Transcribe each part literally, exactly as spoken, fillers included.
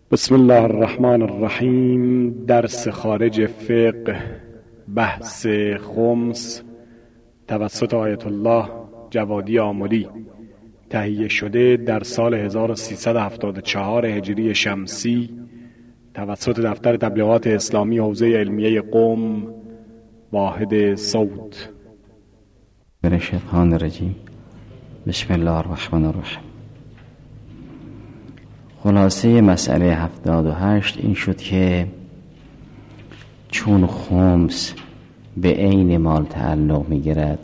بسم الله الرحمن الرحیم. درس خارج فقه، بحث خمس، توسط آیت الله جوادی آملی، تهیه شده در سال هزار و سیصد و هفتاد و چهار هجری شمسی توسط دفتر تبلیغات اسلامی حوزه علمیه قم، واحد صوت. من الشیطان الرجیم. بسم الله الرحمن الرحیم. خلاصه مسئله هفتاد و هشت این شد که چون خمس به عین مال تعلق می‌گیرد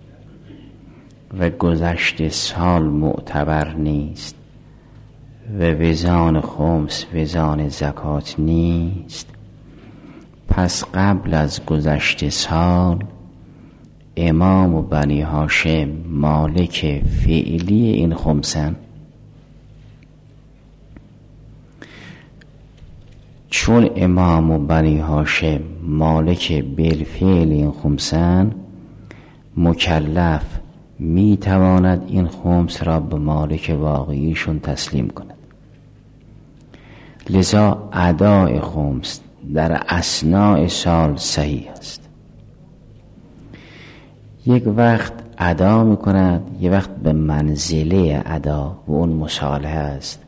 و گذشت سال معتبر نیست و وزان خمس وزان زکات نیست، پس قبل از گذشت سال امام و بنی هاشم مالک فعلی این خمسن. چون امام و بنی هاشم مالک بالفعل این خمسن، مکلف می تواند این خمس را به مالک واقعیشون تسلیم کند. لذا اداء خمس در اثناء سال صحیح است. یک وقت ادا می کند، یک وقت به منزله ادا و اون مصالحه است.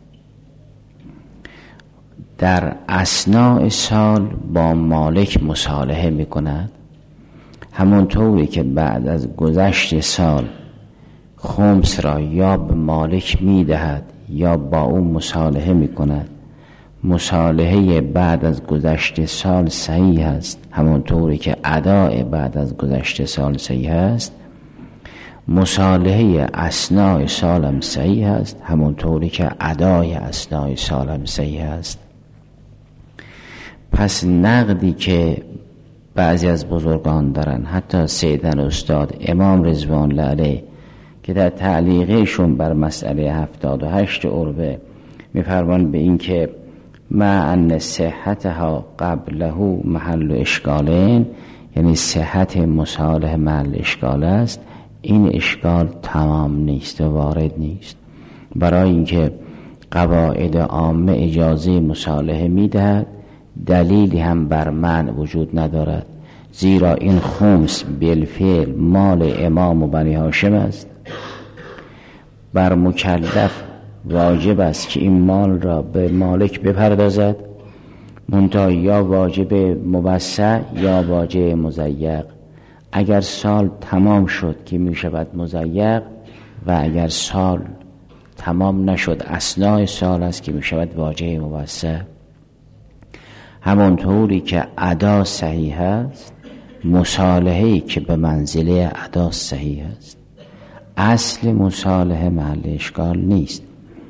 در اثناء سال با مالک مصالحه می کند، همونطوری که بعد از گذشت سال خمس را یا به مالک می دهد یا با اون مصالحه می کند. مصالحه بعد از گذشت سال صحیح است، همونطوری که اداء بعد از گذشت سال صحیح است. مصالحه اثناء سال هم صحیح است، همونطوری که ادای اثناء سال هم صحیح است. پس نقدی که بعضی از بزرگان دارن، حتی سیدن استاد امام رضوان الله علیه که در تعلیقشون بر مسئله هفتاد و هشت عربه میفرمان به این که مع ان صحتها قبله محل اشکالین، یعنی صحت مصالحه محل اشکال است، این اشکال تمام نیست و وارد نیست، برای اینکه قواعد عامه اجازه مصالحه میدهد، دلیلی هم بر منع وجود ندارد، زیرا این خمس بالفعل مال امام و بنی هاشم است. بر مکلف واجب است که این مال را به مالک بپردازد، منتها یا واجب موسع یا واجب مضیق. اگر سال تمام شد که می شود مضیق، و اگر سال تمام نشد اثناء سال است که می شود واجب موسع. همونطوری که ادا صحیح است، مصالحه‌ای که به منزله ادا صحیح است. اصل مصالحه محل اشکال نیست.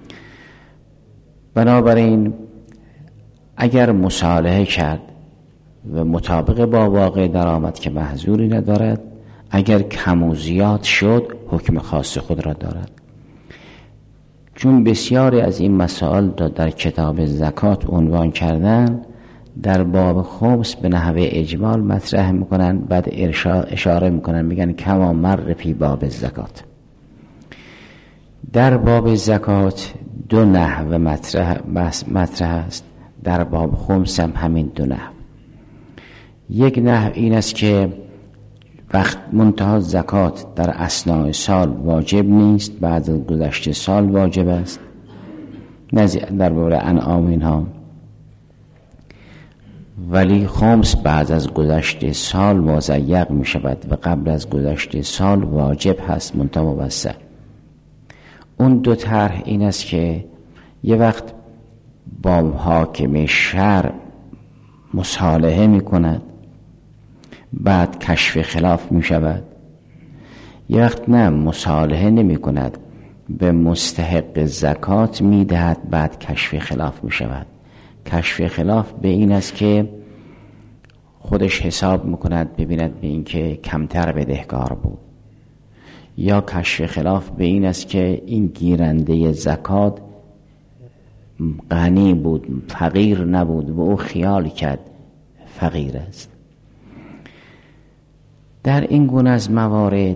بنابراین اگر مصالحه کرد و مطابق با واقع درآمد که محظوری ندارد، اگر کم و زیاد شد حکم خاص خود را دارد. چون بسیاری از این مسائل را در کتاب زکات عنوان کردن، در باب خمس به نحوه اجمال مطرح میکنن، بعد اشاره میکنن میگن کما مر فی باب زکات. در باب زکات دو نحو مطرح مطرح است، در باب خمس هم همین دو نحو. یک نحو این است که وقت منتها زکات در اثناء سال واجب نیست، بعد از گذشت سال واجب است، در باب انعام اینها. ولی خمس بعد از گذشت سال مضیق می شود و قبل از گذشت سال واجب هست، منتها موسع. اون دو طرح این است که یه وقت با حاکم شرع مصالحه می کند، بعد کشف خلاف می شود. یه وقت نه، مصالحه نمی کند، به مستحق زکات می دهد، بعد کشف خلاف می شود. کشف خلاف به این است که خودش حساب میکند ببیند به این که کمتر بدهکار بود، یا کشف خلاف به این است که این گیرنده زکات غنی بود، فقیر نبود و او خیال کرد فقیر است. در این گونه از موارد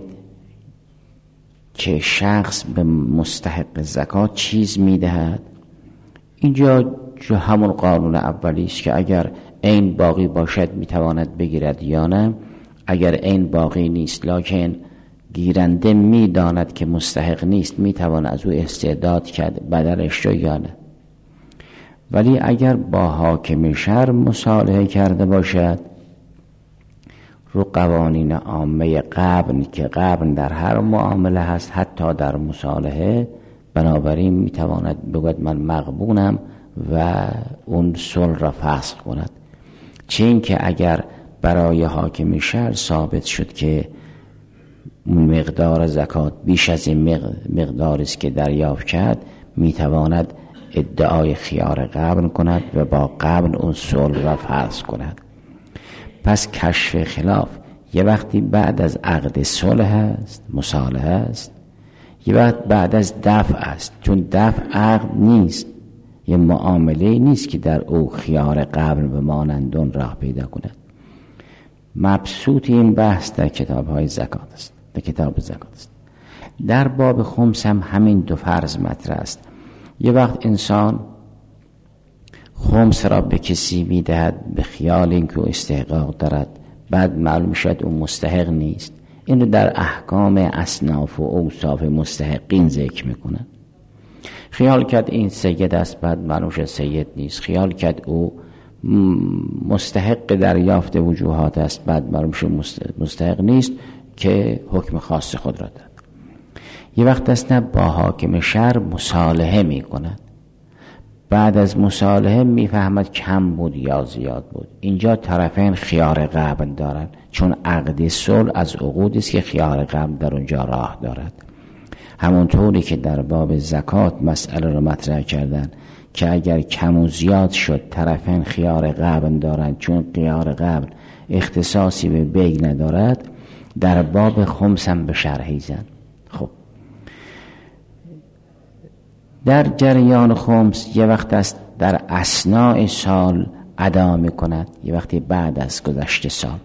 که شخص به مستحق زکات چیز میدهد، اینجا جو همون قانون اولی است که اگر عین باقی باشد میتواند بگیرد یا نه. اگر عین باقی نیست لکن گیرنده میداند که مستحق نیست، میتواند از او استعداد کرد بدلش رو یا نه. ولی اگر با حاکم شهر مصالحه کرده باشد رو قوانین عامه غبن که غبن در هر معامله هست حتی در مصالحه، بنابراین میتواند بگوید من مغبونم و اون صلح را فسخ کند. چه این که اگر برای حاکم شهر ثابت شد که مقدار زکات بیش از این مقداری است که دریافت کرد، میتواند ادعای خیار غبن کند و با غبن اون صلح را فسخ کند. پس کشف خلاف یه وقتی بعد از عقد صلح است، مصالحه است، یه وقت بعد از دفع است. چون دفع عقد نیست، یه معامله نیست که در او خیار غبن و مانندون راه پیدا کند. مبسوط این بحث در کتاب های زکات است، در کتاب زکات است. در باب خمس هم همین دو فرض مطرح است. یه وقت انسان خمس را به کسی میدهد به خیال اینکه او استحقاق دارد، بعد معلوم شد او مستحق نیست. این رو در احکام اصناف و اوصاف مستحقین ذکر میکنن. خیال کرد این سید است، بعد معلوم شد سید نیست. خیال کرد او مستحق دریافت وجوهات است، بعد معلوم شد مستحق نیست که حکم خاص خود را داد. یه وقت است نه با حاکم شهر مصالحه میکند، بعد از مصالحه میفهمد کم بود یا زیاد بود. اینجا طرفین خیار غبن دارند، چون عقد صلح از عقودی است که خیار غبن در اونجا راه دارد. همونطوری که در باب زکات مسئله رو مطرح کردن که اگر کم و زیاد شد طرفین خیار غبن دارند، چون خیار غبن اختصاصی به بیع ندارد، در باب خمس هم به شرحی زن. خب در جریان خمس یه وقت است در اثناء سال ادا می کند، یه وقتی بعد از گذشت سال.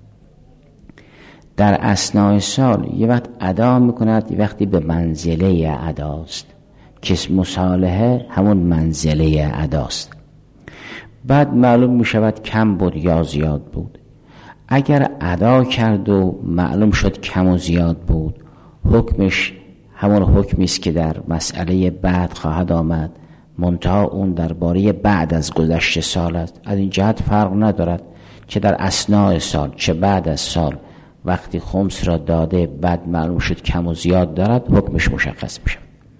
در اثناء سال یه وقت ادا می کند، یه وقتی به منزله اداست که مصالحه همون منزله اداست. بعد معلوم می شود کم بود یا زیاد بود. اگر ادا کرد و معلوم شد کم و زیاد بود، حکمش همون حکمی است که در مسئله بعد خواهد آمد، منتها اون درباره بعد از گذشت سال است. از این جهت فرق ندارد چه در اثناء سال چه بعد از سال. وقتی خمس را داده بعد معلوم شد کم و زیاد دارد، حکمش مشخص میشه.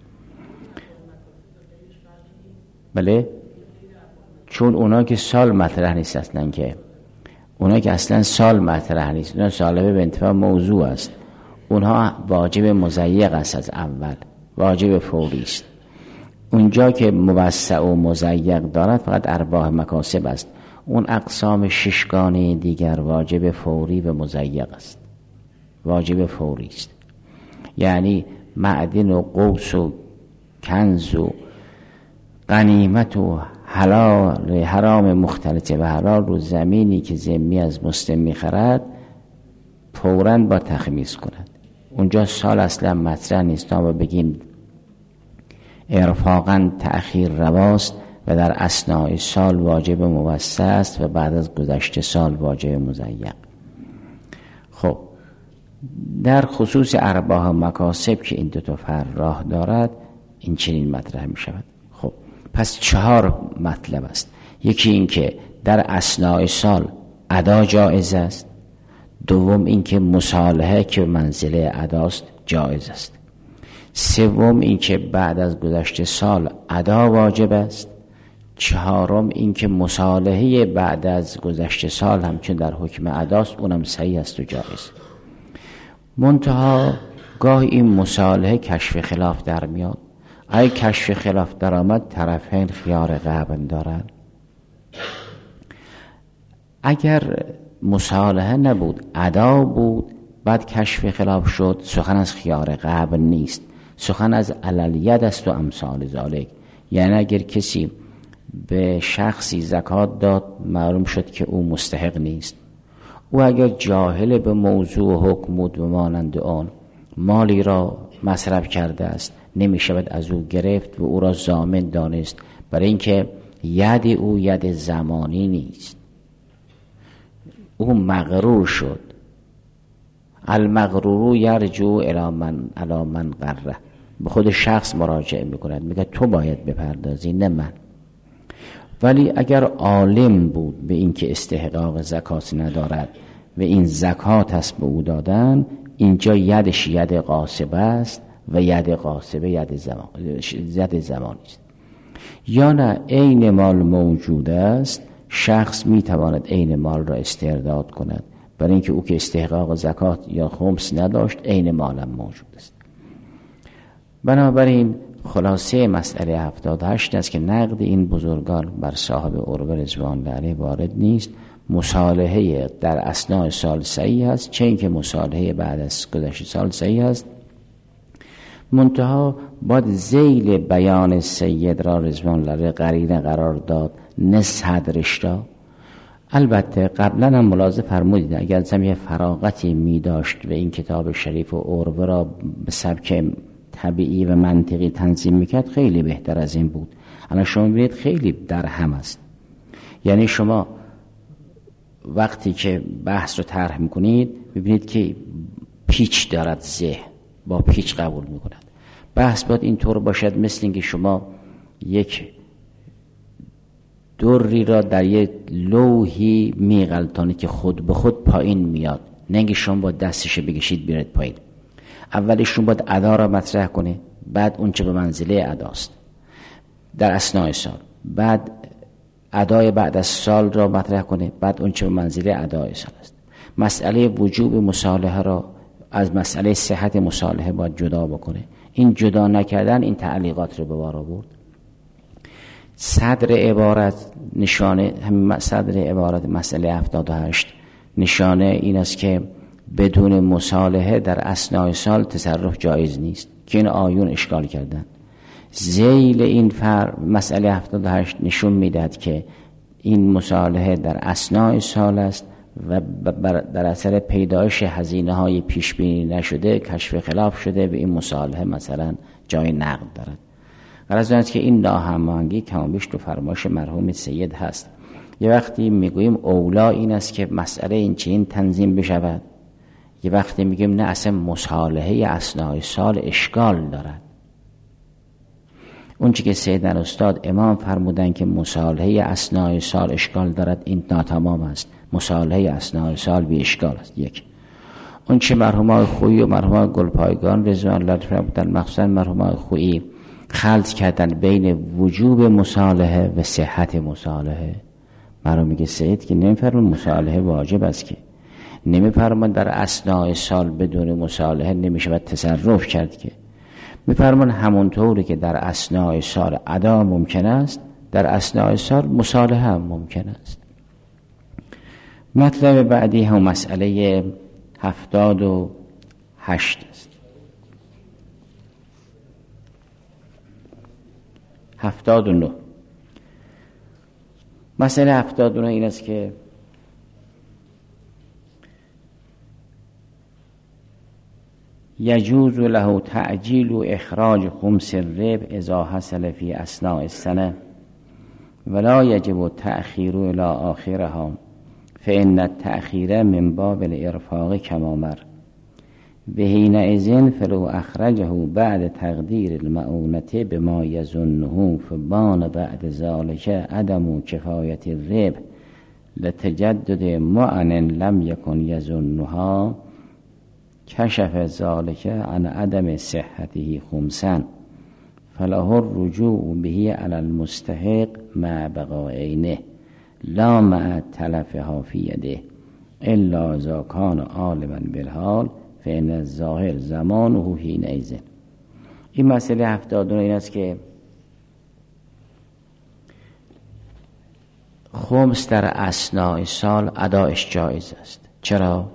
بله، چون اونا که سال مطرح نیست اصلا، که اونا که اصلا سال مطرح نیست، اونا سالبه به انتفاع موضوع است. اونها واجب مضیق است، از اول واجب فوری است. اونجا که موسع و مضیق دارد فقط ارباح مکاسب است. اون اقسام ششگانه دیگر واجب فوری و مضیق است، واجب فوری است. یعنی معدن و قوس و کنز و غنیمت و حلال حرام مختلط و حلال و زمینی که ذمی از مسلم میخرد فوراً با تخمیس کند. اونجا سال اصلا مطرح نیست تا بگیم ارفاقاً تأخیر رواست و در اثناء سال واجب موسع است و بعد از گذشت سال واجب مضیق. خب در خصوص ارباح مکاسب که این دو تا فرع راه دارد، این چنین مطرح می شود. خب پس چهار مطلب است. یکی این که در اثناء سال ادا جایز است. دوم این که مصالحه که منزله اداست جایز است. سوم این که بعد از گذشت سال ادا واجب است. چهارم این که مصالحه بعد از گذشت سال همچون در حکم اداست، اونم صحیح است و جایز. منتها گاهی این مصالحه کشف خلاف در میاد. اگه کشف خلاف در آمد طرفین خیار غبن دارند. اگر مصالحه نبود ادا بود بعد کشف خلاف شد، سخن از خیار غبن نیست، سخن از عللیت است و امثال ذالک. یعنی اگر کسی به شخصی زکات داد معلوم شد که او مستحق نیست، او اگر جاهل به موضوع و حکم بود و مانند آن مالی را مصرف کرده است، نمی شود از او گرفت و او را ضامن دانست، برای اینکه ید او ید زمانی نیست، او مغرور شد. المغرور یرجو الی من الی من غره، به خود شخص مراجعه میکند، میگه تو باید بپردازی نه من. ولی اگر عالم بود به این که استحقاق زکات ندارد و این زکات است به او دادن، اینجا یدش ید غاصبه است و ید غاصبه ید زمان ید زمانی است. یا نه عین مال موجود است، شخص میتواند عین مال را استرداد کند، برای اینکه او که استحقاق زکات یا خمس نداشت عین مالم موجود است. بنابراین خلاصه مسئله هفتاد و هشت است که نقد این بزرگان بر صاحب عروه رضوان الله علیه وارد نیست. مصالحه در اثناء سال صحیح است، چه اینکه مصالحه بعد از گذشت سال صحیح است، منتها باید ذیل بیان سید را رضوان الله علیه قرینه قرار داد، نه صدرش را. البته قبلا هم ملاحظه فرمودید اگر هم یه فراغتی می داشت و این کتاب شریف و عروه را به سبک طبیعی و منطقی تنظیم میکرد خیلی بهتر از این بود. الان شما میبینید خیلی در هم است. یعنی شما وقتی که بحث رو طرح میکنید میبینید که پیچ دارد، ذهن با پیچ قبول میکند. بحث باید اینطور باشد مثل اینکه شما یک دوری را در یک لوحی میغلطانید که خود به خود پایین میاد، نه اینکه شما با دستش بکشید بیارید پایین. اولشون باید ادا را مطرح کنه، بعد اون چه به منزله اداست در اثناء سال، بعد ادای بعد از سال را مطرح کنه، بعد اون چه به منزله ادای سال است. مسئله وجوب مصالحه را از مسئله صحت مصالحه باید جدا بکنه. این جدا نکردن این تعلیقات رو به بار آورد. صدر عبارت نشانه همین صدر عبارت مسئله هفتاد و هشت نشانه این است که بدون مصالحه در اثناء سال تصرف جایز نیست که این آیون اشکال کردن. ذیل این فر مسئله هفتاد و هشت نشون میدهد که این مصالحه در اثناء سال است و در اثر پیدایش هزینه های پیش بینی نشده کشف خلاف شده و این مصالحه مثلا جای نقد دارد. غرض آن است که این ناهماهنگی کمابیش تو فرمایش مرحوم سید هست. یه وقتی میگوییم اولا این است که مسئله این چنین تنظیم بشود، یه وقتی میگیم نه اصلا مصالحه اثناء سال اشکال دارد. اون چی که سیدنا استاد امام فرمودن که مصالحه اثناء سال اشکال دارد این ناتمام است. مصالحه اثناء سال بی اشکال است. یک اون چه مرحوم خویی و مرحوم گلپایگان رضوان الله فرمودن، مخصوصا مرحوم خویی خلط کردن بین وجوب مصالحه و صحت مصالحه. مرحوم میگه سید که نمیفرمون مصالحه واجب است، که نمیفرمون در اثناء سال بدون مصالحه نمیشه تصرف کرد، که میفرمان همونطوری که در اثناء سال ادا ممکن است در اثناء سال مصالحه هم ممکن است. مطلب بعدی هم مسئله هفتاد و هشت است. هفتاد و نه مسئله هفتاد و نه این است که یجوز له تعجیل و اخراج خمس الربح اذا حصل فی اثناء السنه ولا یجب تأخیر الی آخرها فإن التأخیر من باب الارفاق کما مر و حینئذ فلو اخرجه بعد تقدیر المعونة بما یظنه فبان بعد ذلك عدم کفایت الربح لتجدد معن لم یکن یظنها کشف ذلك عن عدم صحته خمسا فله الرجوع به على المستحق مع بقاء عینه لا مع تلفها فی یده الا اذا کان عالما بالحال فإن الظاهر زمانه حینئذ. این مسئله هفتاد و نه این است که خمس در اثناء سال ادایش جایز است. چرا؟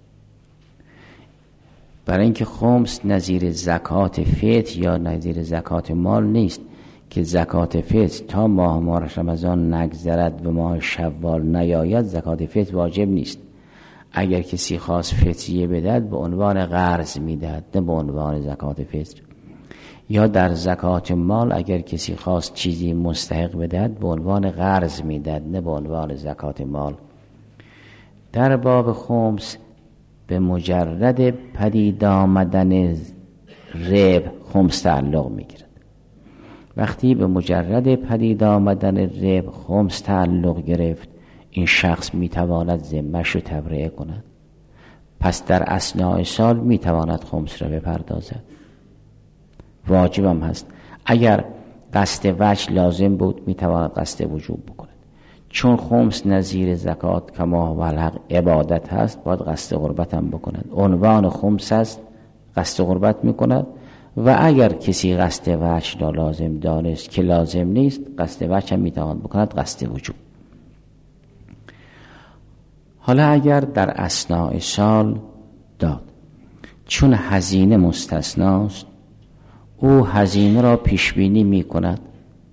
برای اینکه خمس نظیر زکات فطر یا نظیر زکات مال نیست که زکات فطر تا ماه ماه رمضان نگذرد و ماه شوال نیاید زکات فطر واجب نیست. اگر کسی خواست فطریه بدهد به عنوان قرض میدهد نه به عنوان زکات فطر. یا در زکات مال اگر کسی خواست چیزی مستحق بدهد به عنوان قرض میدهد، نه به عنوان زکات مال. در باب خمس به مجرد پدید آمدن ربح خمس تعلق میگیرد. وقتی به مجرد پدید آمدن ربح خمس تعلق گرفت، این شخص میتواند ذمه‌اش رو تبرئه کند، پس در اثناء سال میتواند خمس را بپردازد. واجب هم هست. اگر قصد وجه لازم بود میتواند قصد وجوب بکند. چون خمس نظیر زکات کما و الحق عبادت هست، باید قصد قربت هم بکند. عنوان خمس است، قصد قربت میکند. و اگر کسی قصد وجه را لازم دانست که لازم نیست، قصد وجه هم میتواند بکند، قصد وجوب. حالا اگر در اثناء سال داد، چون هزینه مستثناست، او هزینه را پیش بینی می کند،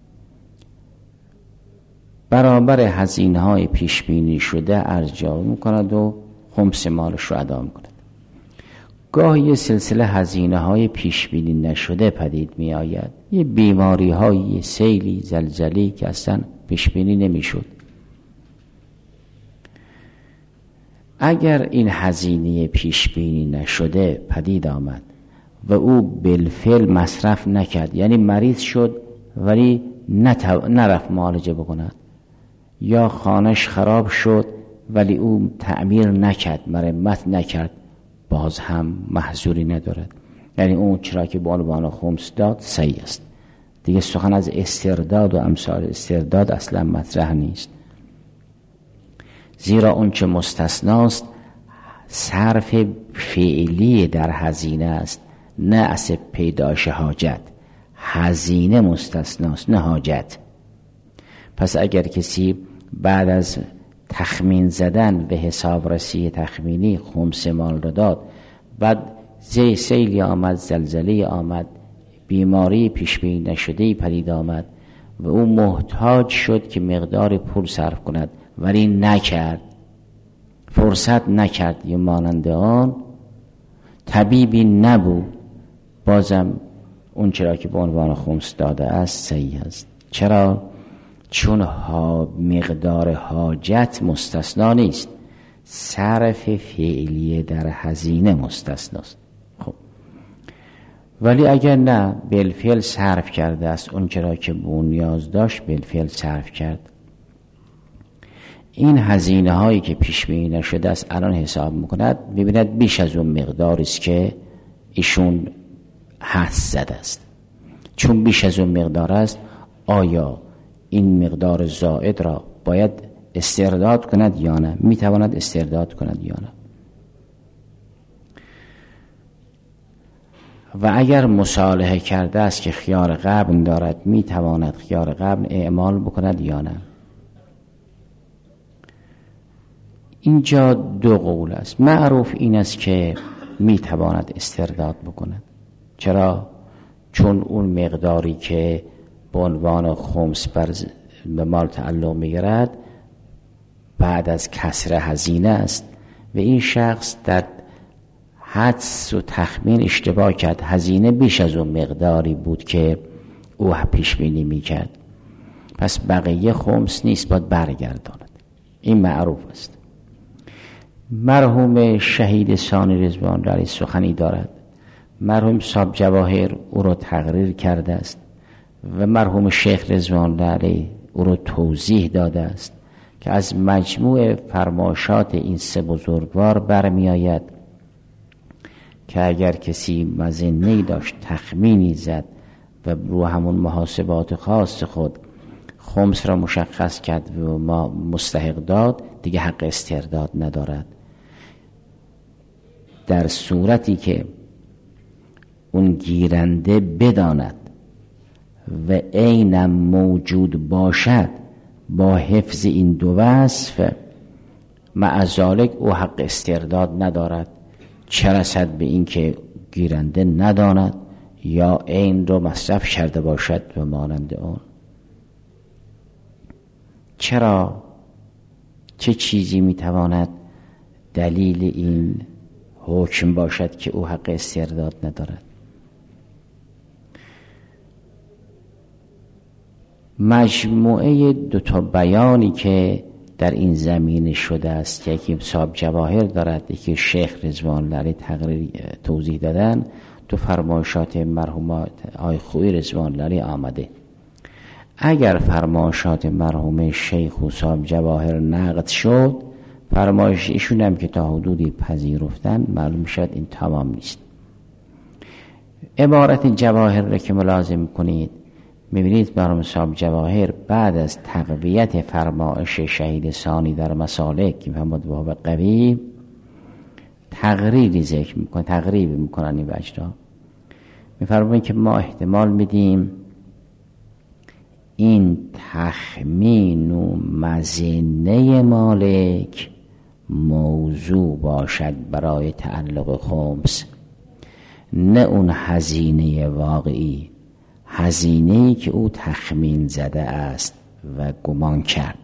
برابر هزینه های پیش بینی شده ارجاع می کند و خمس مالش را ادا می کند. گاهی یه سلسله هزینه های پیش بینی نشده پدید می آید، یه بیماری های سیلی زلزلی که اصلا پیش بینی نمی شد. اگر این هزینه پیش بینی نشده پدید آمد و او بالفعل مصرف نکرد، یعنی مریض شد ولی نتو... نرفت معالجه بکند، یا خانش خراب شد ولی او تعمیر نکرد، مرمت نکرد، باز هم محذوری ندارد. یعنی اون چرا که به عنوان خمس داد صحیح است. دیگه سخن از استرداد و امثال استرداد اصلا مطرح نیست، زیرا اون چه مستثناست صرف فعلی در هزینه است، نه از پیداش حاجت. هزینه مستثناست نه حاجت. پس اگر کسی بعد از تخمین زدن به حساب رسی تخمینی خمس مال را داد، بعد زی سیلی آمد، زلزله آمد، بیماری پیش بینی نشده پدید آمد و او محتاج شد که مقدار پول صرف کند ولی نکرد، فرصت نکرد یا مانند آن، طبیبی نبود، بازم اون چرا که به عنوان خمس داده است صحیح است. چرا؟ چون ها مقدار حاجت مستثنا نیست، صرف فعلیه در هزینه مستثناست. خب ولی اگر نه بالفعل صرف کرده است، اون چرا که به اون نیاز داشت بالفعل صرف کرد، این هزینه هایی که پیش بینی نشده است الان حساب میکند، ببیند بیش از اون مقداری است که ایشون حدس زده است. چون بیش از اون مقدار است، آیا این مقدار زائد را باید استرداد کند یا نه؟ میتواند استرداد کند یا نه؟ و اگر مصالحه کرده است که خیار قبل دارد، میتواند خیار قبل اعمال بکند یا نه؟ اینجا دو قول است. معروف این است که میتواند استرداد بکند. چرا؟ چون اون مقداری که به عنوان خمس بر به مال تعلق میگیرد بعد از کسر هزینه است و این شخص در حدس و تخمین اشتباه کرد، هزینه بیش از اون مقداری بود که او پیش بینی میکرد، پس بقیه خمس نیست، باید برگرداند. این معروف است. مرحوم شهید ثانی رضوان الله علیه سخنی دارد، مرحوم صاحب جواهر او را تقریر کرده است و مرحوم شیخ رضوان الله علیه او را توضیح داده است که از مجموع فرمایشات این سه بزرگوار برمی آید که اگر کسی مظنه‌ای داشت، تخمینی زد و رو همون محاسبات خاص خود خمس را مشخص کرد و ما مستحق داد، دیگه حق استرداد ندارد. در صورتی که اون گیرنده بداند و عینم موجود باشد با حفظ این دو وصف، معذالک او حق استرداد ندارد، چه رسد به این که گیرنده نداند یا عین رو مصرف کرده باشد و مانند آن. چرا؟ چه چیزی میتواند دلیل این حکم باشد که او حق استرداد ندارد؟ مجموعه دو تا بیانی که در این زمینه شده است، یکی صاحب جواهر دارد، یکی شیخ رضوان الله علیه تقریر توضیح دادن، تو فرمایشات مرحوم آقای خویی رضوان الله علیه آمده. اگر فرمایشات مرحوم شیخ و صاحب جواهر نقد شد، فرمایش ایشون هم که تا حدودی پذیرفتن، معلوم شد این تمام نیست. عبارت جواهر را که ملاحظه کنید، میبینید مرحوم صاحب جواهر بعد از تقویت فرمایش شهید ثانی در مسالک که محمد باب قوی، تقریری ذکر میکنه، تقریبی میکنن این وجدا، میفرمایند که ما احتمال میدیم این تخمین و مظنه مالک موضوع باشد برای تعلق خمس، نه اون هزینه واقعی، هزینه‌ای که او تخمین زده است و گمان کرد.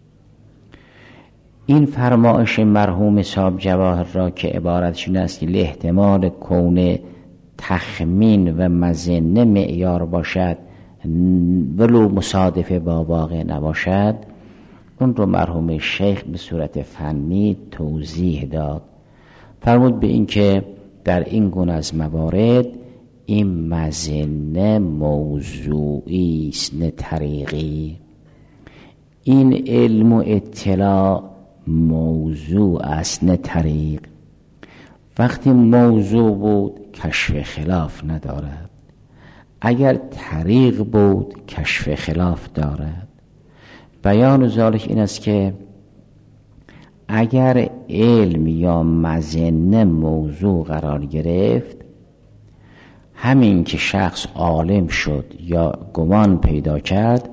این فرمایش مرحوم صاحب جواهر را که عبارتش این است که احتمال کون تخمین و مظنه معیار باشد ولو مصادف با واقع نباشد، اون رو مرحوم شیخ به صورت فنی توضیح داد. فرمود به این که در این گونه از موارد این مظنه موضوعی است نه طریقی. این علم و اطلاع موضوع است نه طریق. وقتی موضوع بود کشف خلاف ندارد، اگر طریق بود کشف خلاف دارد. بیان ذالک این است که اگر علم یا مظنه موضوع قرار گرفت، همین که شخص عالم شد یا گمان پیدا کرد،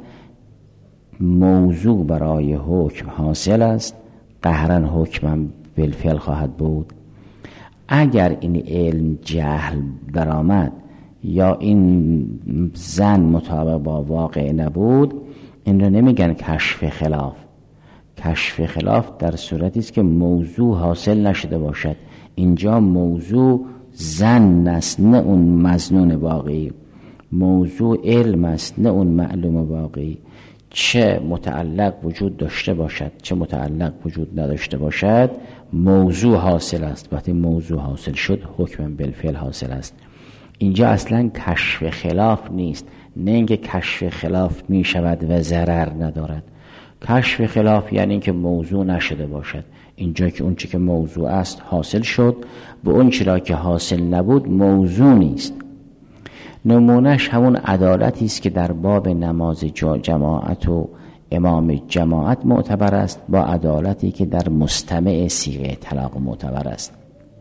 موضوع برای حکم حاصل است، قهرن حکمم بالفعل خواهد بود. اگر این علم جهل درآمد یا این زن مطابق با واقع نبود، این رو نمیگن کشف خلاف. کشف خلاف در صورتی است که موضوع حاصل نشده باشد. اینجا موضوع زن است نه اون مظنون واقعی، موضوع علم است نه اون معلوم واقعی. چه متعلق وجود داشته باشد چه متعلق وجود نداشته باشد، موضوع حاصل است. وقتی موضوع حاصل شد حکم بالفعل حاصل است. اینجا اصلا کشف خلاف نیست، نه اینکه کشف خلاف می شود و ضرر ندارد. کشف خلاف یعنی اینکه موضوع نشده باشد. اینجا که اون چی که موضوع است حاصل شد و اون چی را که حاصل نبود موضوع نیست. نمونهش همون عدالتی است که در باب نماز جماعت و امام جماعت معتبر است با عدالتی که در مستمع صیغه طلاق معتبر است.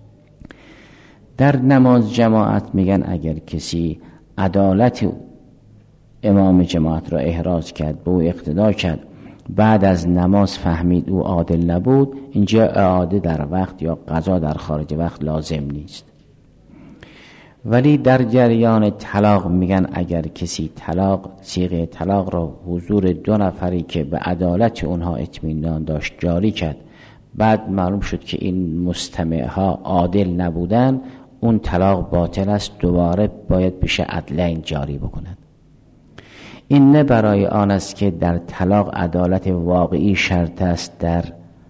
در نماز جماعت میگن اگر کسی عدالت امام جماعت را احراز کرد، به او اقتدا کرد، بعد از نماز فهمید او عادل نبود، اینجا اعاده در وقت یا قضا در خارج وقت لازم نیست. ولی در جریان طلاق میگن اگر کسی طلاق صیغه طلاق را حضور دو نفری که به عدالت اونها اطمینان داشت جاری کرد، بعد معلوم شد که این مستمعها عادل نبودن، اون طلاق باطل است، دوباره باید بشه عدلین جاری بکند. این نه برای آن است که در طلاق عدالت واقعی شرط است، در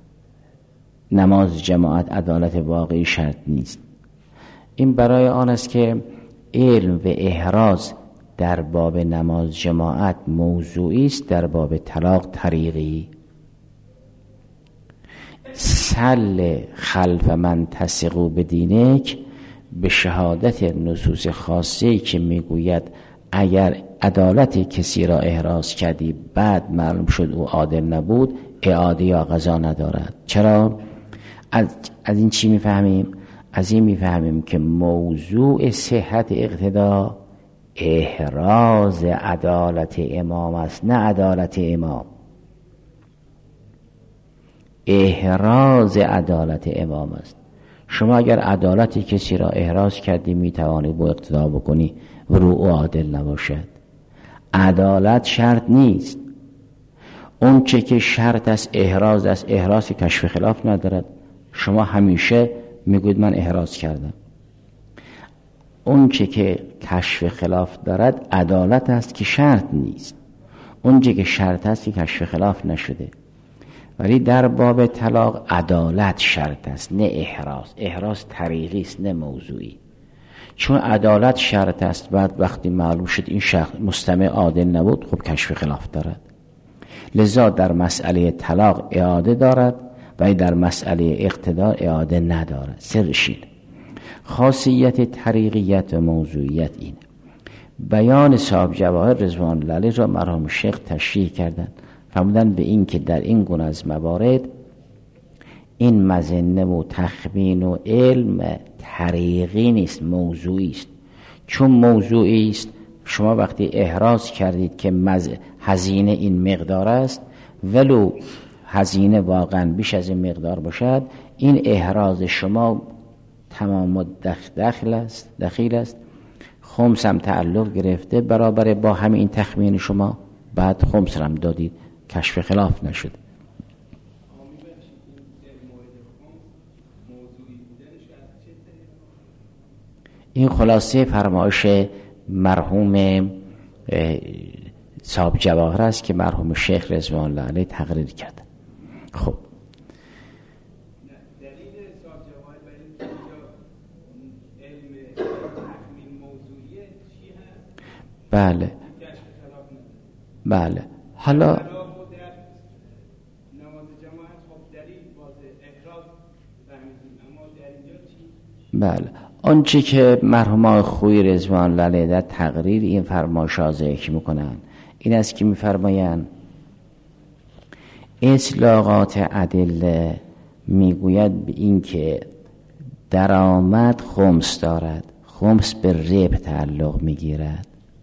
نماز جماعت عدالت واقعی شرط نیست. این برای آن است که علم و احراز در باب نماز جماعت موضوعی است، در باب طلاق طریقی. سل خلف من تثقوا بدینک به شهادت نصوص خاصی که میگوید اگر عدالت کسی را احراز کردی بعد معلوم شد او عادل نبود، اعاده یا قضا ندارد. چرا؟ از, از این چی میفهمیم؟ از این میفهمیم که موضوع صحت اقتدا احراز عدالت امام است، نه عدالت امام. احراز عدالت امام است. شما اگر عدالت کسی را احراز کردی میتوانی با اقتدا بکنی و رو او عادل نباشد. عدالت شرط نیست. اون چه که شرط است احراز است. احراز کشف خلاف ندارد. شما همیشه میگوید من احراز کردم. اون چه که کشف خلاف دارد عدالت است که شرط نیست. اونجا که شرط است که کشف خلاف نشده. ولی در باب طلاق عدالت شرط است، نه احراز. احراز طریقی است نه موضوعی. چون عدالت شرط است، بعد وقتی معلوم شد این شخص مستمع عادل نبود، خب کشف خلاف دارد. لذا در مسئله طلاق اعاده دارد و در مسئله اقتدار اعاده ندارد. سرشین خاصیت طریقیت و موضوعیت این. بیان صاحب جواهر رضوان الله علیه را مرحوم شیخ تشریح کردند، فرمودند به این که در این گونه از موارد این مظنه و تخمین و علم طریقی نیست، موضوعی است. چون موضوعی است، شما وقتی احراز کردید که مز... هزینه این مقدار است، ولو هزینه واقعا بیش از این مقدار باشد، این احراز شما تمام دخل است دخیل است. خمس هم تعلق گرفته برابر با همین تخمین شما، بعد خمس هم دادید، کشف خلاف نشد. این خلاصه فرمایش مرحوم صاحب جواهر است که مرحوم شیخ رضوان الله علیه تقریر کرد. خب دلیل صاحب جواهر برای اینکه علم تخمین موضوعیه چی هست؟ بله بله. حالا نماز جماعت خب دلیل واضح احراز فهمیدیم، اما در اینجا چی؟ بله، آنچه که مرحوم خویی رضوان الله علیه در تقریر این فرمایش را ذکر میکنن این است که میفرمایند اطلاقات ادله میگوید به این که درآمد خمس دارد، خمس به ربح تعلق میگیرد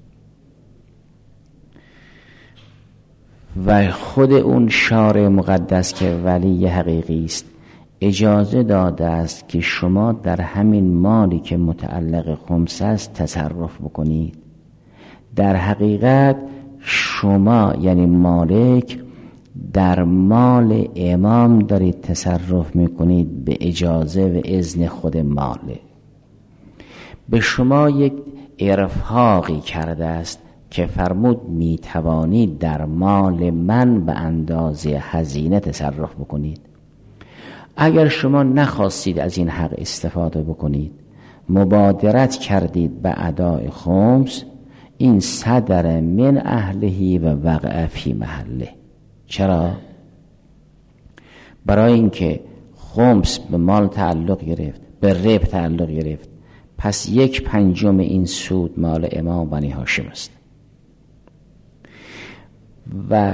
و خود اون شارع مقدس که ولی حقیقی است اجازه داده است که شما در همین مالی که متعلق خمس است تصرف بکنید. در حقیقت شما یعنی مالک در مال امام دارید تصرف میکنید به اجازه و اذن خود مالک. به شما یک ارفاقی کرده است که فرمود میتوانید در مال من به اندازه هزینه تصرف بکنید. اگر شما نخواستید از این حق استفاده بکنید، مبادرت کردید به اداء خمس، این صدر من اهلهی و وقع فی محله. چرا؟ برای اینکه خمس به مال تعلق گرفت، به ربح تعلق گرفت، پس یک پنجم این سود مال امام بنی هاشم است و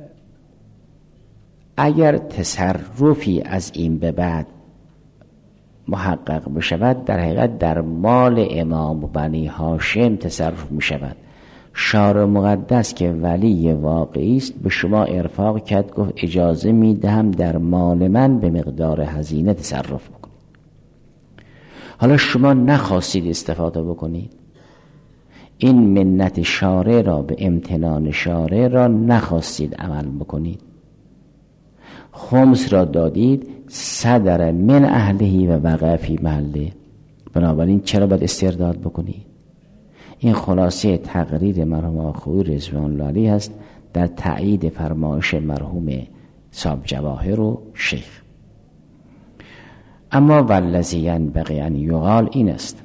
اگر تصرفی از این به بعد محقق بشود، در حقیقت در مال امام بنی هاشم تصرف می شود. شارع مقدس که ولی واقعی است به شما ارفاق کرد، گفت اجازه می دهم در مال من به مقدار هزینه تصرف بکنید. حالا شما نخواستید استفاده بکنید، این منت شارع را به امتنان شارع را نخواستید عمل بکنید، خمس را دادید، صدر من اهلهی و وقع فی محله، بنابراین چرا باید استرداد بکنید؟ این خلاصه تقریر مرحوم خویی رضوان الله علیه است در تایید فرمایش مرحوم صاحب جواهر و شیخ. اما والذی ینبغی ان یقال این است،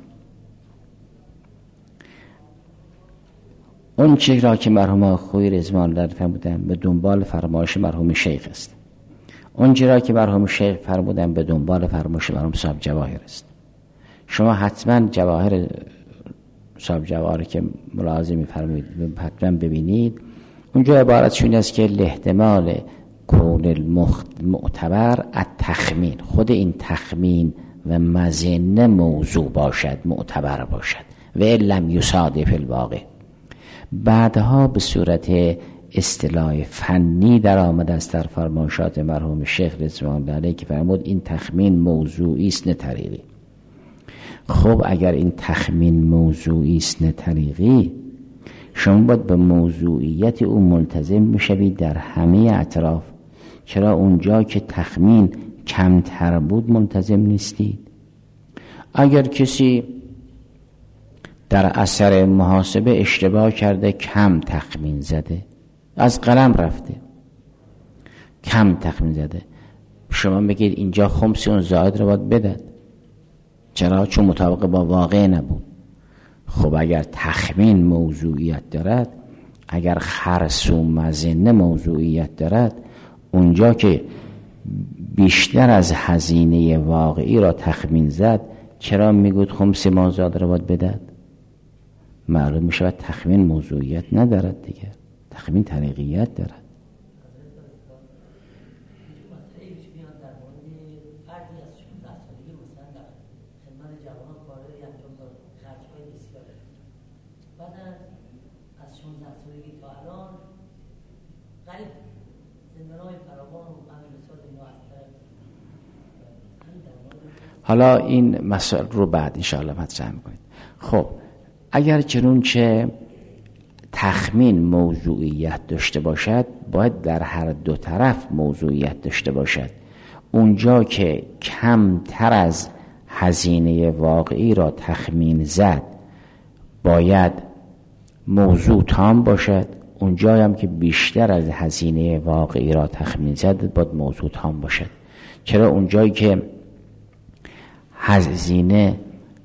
اون چیزی را که مرحوم خویی رضوان الله علیه فرمودن به دنبال فرمایش مرحوم شیخ است، اون چیزی را که مرحوم شیخ فرمودن به دنبال فرمایش مرحوم صاحب جواهر است. شما حتما جواهر صاحب جواهر که ملاحظه می‌فرمایید حتما ببینید، اونجا عبارتشون است که الاحتمال کون المعتبر التخمین، خود این تخمین و مظنه موضوع باشد، معتبر باشد و لم یصادف الواقع. بعدها به صورت اصطلاح فنی در آمده است در فرمایشات مرحوم شیخ رضوان الله علیه که فرمود این تخمین موضوعی است نه طریقی. خب اگر این تخمین موضوعی است نه طریقی، شما باید به موضوعیت او ملتزم میشوید در همه اطراف. چرا اونجا که تخمین کمتر بود ملتزم نیستید؟ اگر کسی در اثر محاسبه اشتباه کرده کم تخمین زده، از قلم رفته، کم تخمین زده. شما بگید اینجا خمس اون زائد رو باید بدد. چرا؟ چون مطابق با واقع نبود. خب اگر تخمین موضوعیت دارد، اگر خرس و مزنه موضوعیت دارد، اونجا که بیشتر از هزینه واقعی را تخمین زد، چرا میگوید خمس ما زاد را باید بدد؟ معلوم میشه تخمین موضوعیت ندارد دیگه، تخمین طریقیت دارد. حالا این مسائل رو بعد انشاءالله مطرح می‌کنید. خب اگر چنونچه تخمین موضوعیت داشته باشد، باید در هر دو طرف موضوعیت داشته باشد. اونجا که کمتر از هزینه واقعی را تخمین زد باید موضوع تام باشد، اونجا هم که بیشتر از هزینه واقعی را تخمین زد باید موضوع تام باشد. چرا؟ اونجایی که هزینه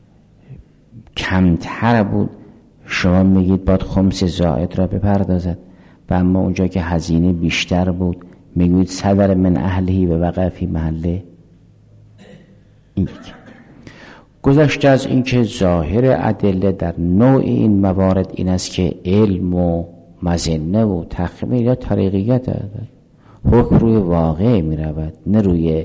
کمتر بود شما میگید باید خمس زائد را بپردازد، و اما اونجا که هزینه بیشتر بود میگوید صدر من اهلهی و وقع فی محله. این گذشته از اینکه ظاهر ادله در نوع این موارد این است که علم و مظنه و تخمین یا طریقیت دارد، حکم روی واقع می رود نه روی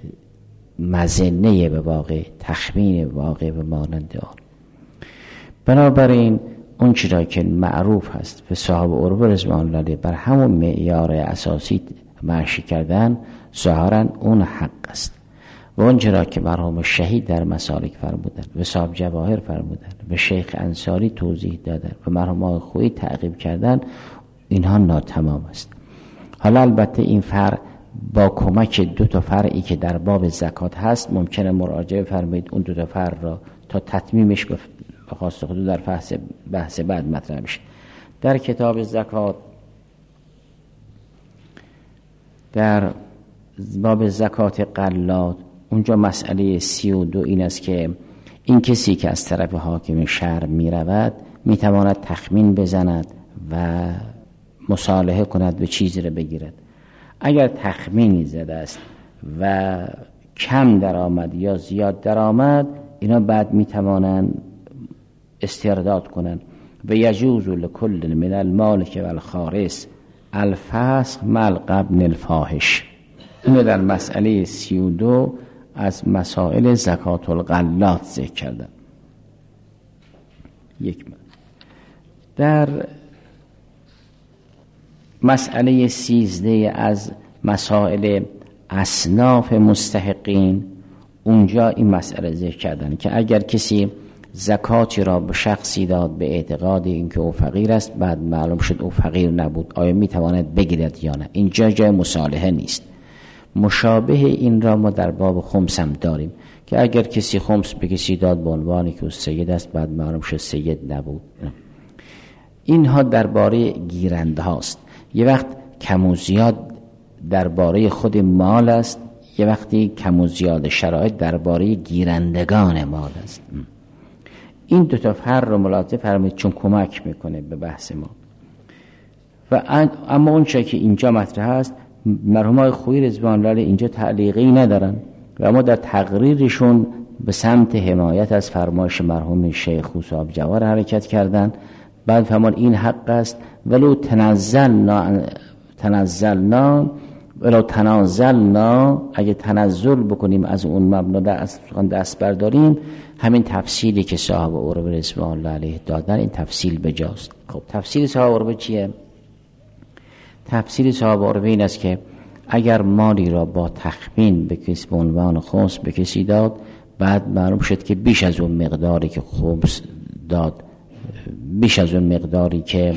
مظنه به واقع، تخمین واقع به مانند آن. بنابراین اون چیزی که معروف هست به صاحب عروه رضوان الله علیه بر همون معیار اساسی ماشی کردن، ظاهرا اون حق است. و اون چیزی که مرحوم شهید در مسالک فرمودن و صاحب جواهر فرمودن و شیخ انصاری توضیح دادن و مرحوم آقای خویی تعقیب کردن، اینها ناتمام است. حالا البته این فرع با کمک دو تا فرعی که در باب زکات هست ممکنه مراجعه فرمایید اون دو تا فرع را تا تتمیمش به خواست خود در بحث بحث بعد مطرح بشه. در کتاب زکات در باب زکات غلات اونجا مسئله سی و دو این است که این کسی که از طرف حاکم شهر می رود می تواند تخمین بزند و مصالحه کند و چیزی را بگیرد. اگر تخمینی زده است و کم در آمد یا زیاد در آمد، اینا بعد می توانند استرداد کنند. و یجوز لکل من المالک و الخارس الفسخ مع القبن الفاحش. اینو در مسئله سی و دو از مسائل زکات الغلات ذکر کردم. یک من. در مسئله سیزده از مسائل اصناف مستحقین اونجا این مسئله ذکر کردن که اگر کسی زکاتی را به شخصی داد به اعتقاد اینکه او فقیر است، بعد معلوم شد او فقیر نبود، آیا میتواند بگیرد یا نه؟ اینجا جای مصالحه نیست. مشابه این را ما در باب خمس هم داریم که اگر کسی خمس به کسی داد به عنوانی که او سید است، بعد معلوم شد سید نبود. اینها درباره گیرنده هاست. یه وقت کم و زیاد درباره خود مال است، یه وقتی کم و زیاد شرایط درباره گیرندگان مال است. این دو تا فرق رو ملاحظه فرمایید چون کمک میکنه به بحث ما. و اما اون چیزی که اینجا مطرح است، مرحوم آقای خویی رضوان الله علیه اینجا تعلیقی ندارن و اما در تقریرشون به سمت حمایت از فرمایش مرحوم شیخ و صاحب جواهر حرکت کردن. بعد فرمان این حق است ولو تنزلنا تنزلنا ولو تنازلنا، اگه تنزل بکنیم از اون مبنا دست برداریم، همین تفصیلی که صاحب عروه رضوان الله علیه دادن این تفصیل بجاست. خب تفصیل صاحب عروه چیه؟ تفصیل صاحب عروه این است که اگر مالی را با تخمین به کسی به عنوان خمس به کسی داد، بعد معلوم شد که بیش از اون مقداری که خمس داد، بیش از اون مقداری که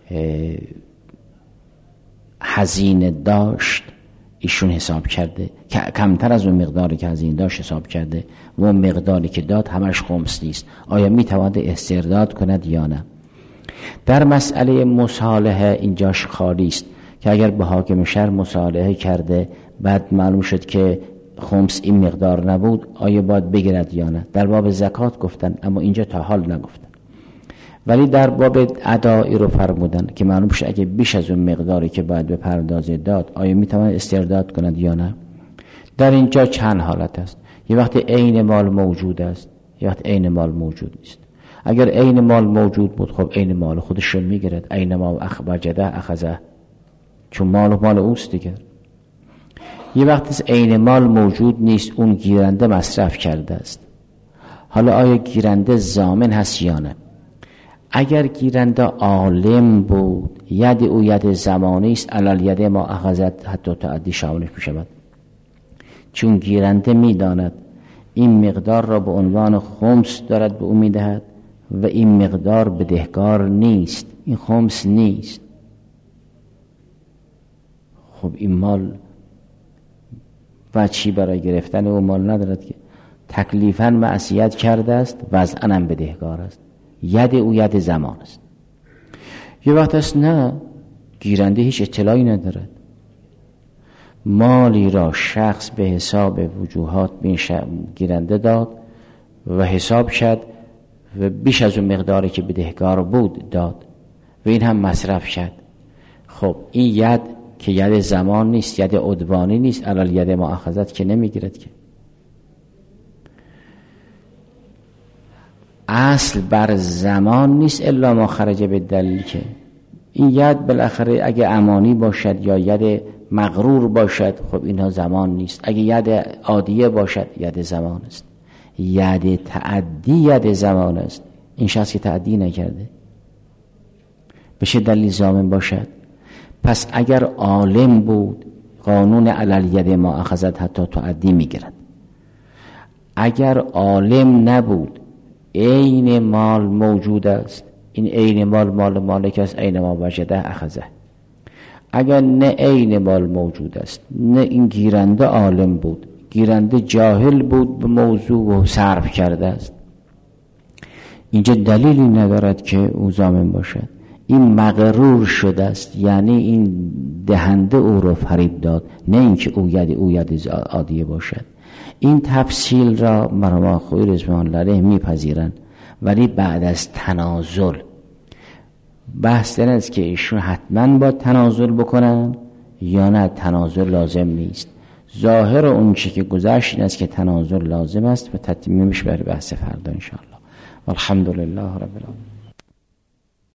هزینه داشت ایشون حساب کرده، که کمتر از اون مقداری که هزینه داشت حساب کرده و اون مقداری که داد همش خمس نیست، آیا میتواند استرداد کند یا نه؟ در مسئله مصالحه اینجاش خالی است که اگر به حاکم شهر مصالحه کرده بعد معلوم شد که خمس این مقدار نبود، آیا باید بگیرد یا نه. در باب زکات گفتن اما اینجا تا حال نگفتن، ولی در باب ادایی رو فرمودن که معلوم شد اگه بیش از اون مقداری که باید به پردازه داد آیا میتواند استرداد کند یا نه. در اینجا چند حالت است. یه وقت عین مال موجود است، یه وقت عین مال موجود نیست. اگر عین مال موجود بود خب عین مال خودش رو میگیرد، عین ما اخ وجده اخذه، چون مال مال اوست دیگه. یه وقت عین مال موجود نیست، اون گیرنده مصرف کرده است. حالا آیا گیرنده ضامن هست یا نه؟ اگر گیرنده عالم بود، ید او ید زمانی است، علال ید ما اخذت حتی تعدی شاملش می شود، چون گیرنده می داند این مقدار را به عنوان خمس دارد به او می دهد و این مقدار بدهکار نیست، این خمس نیست. خب این مال وچی برای گرفتن او مال ندارد که تکلیفاً معصیت کرده است، وضعاً هم بدهکار است. ید او ید زمان است. یه وقت است نه، گیرنده هیچ اطلاعی ندارد، مالی را شخص به حساب وجوهات به گیرنده داد و حساب شد و بیش از اون مقداری که بدهکار بود داد و این هم مصرف شد. خب این ید که ید زمان نیست، ید عدوانی نیست، علال ید مؤاخذت که نمیگیرد که. اصل بر زمان نیست الا ما خرج به دلیل، که این ید بالاخره اگه امانی باشد یا ید مغرور باشد خب اینها زمان نیست. اگه ید عادیه باشد ید زمان است. ید تعدی ید زمان است. این شخص که تعدی نکرده بشه دلیل ضامن باشد. پس اگر عالم بود قانون علل ید ما اخذت حتی تعدی میگیرد. اگر عالم نبود عین مال موجود است، این عین مال مال مالک است، عین ما وجده اخذه. اگر نه عین مال موجود است نه این گیرنده عالم بود، گیرنده جاهل بود به موضوع و صرف کرده است، اینجا دلیلی ندارد که او ضامن باشد. این مغرور شده است، یعنی این دهنده او رو فریب داد، نه اینکه او ید او ید عادیه باشد. این تفصیل را مرحوم خویی رضوان الله علیه میپذیرند، ولی بعد از تنازل. بحث این است که ایشون حتما باید تنازل بکنن یا نه تنازل لازم نیست. ظاهر اون چی که گذشت این است که تنازل لازم است و تتمیمش برای بحث فردا ان شاء الله. والحمد لله رب العالمین.